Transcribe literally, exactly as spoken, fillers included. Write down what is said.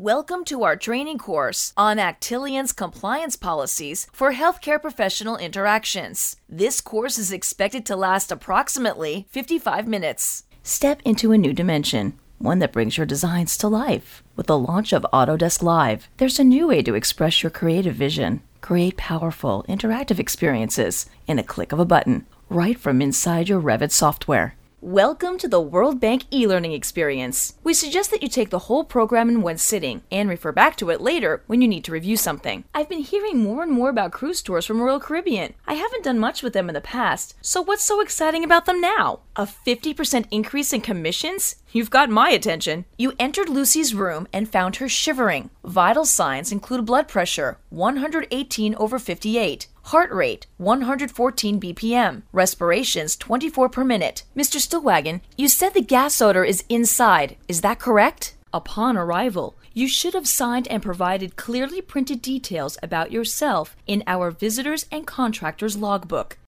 Welcome to our training course on Actelian's compliance policies for healthcare professional interactions. This course is expected to last approximately fifty-five minutes. Step into a new dimension, one that brings your designs to life. With the launch of Autodesk Live, there's a new way to express your creative vision. Create powerful, interactive experiences in a click of a button, right from inside your Revit software. Welcome to the World Bank e-learning experience. We suggest that you take the whole program in one sitting and refer back to it later when you need to review something. I've been hearing more and more about cruise tours from Royal Caribbean. I haven't done much with them in the past, so what's so exciting about them now? A fifty percent increase in commissions? You've got my attention. You entered Lucy's room and found her shivering. Vital signs include blood pressure, one hundred eighteen over fifty-eight. Heart rate, one hundred fourteen B P M. Respirations, twenty-four per minute. Mister Stillwagon, you said the gas odor is inside. Is that correct? Upon arrival, you should have signed and provided clearly printed details about yourself in our visitors and contractors logbook.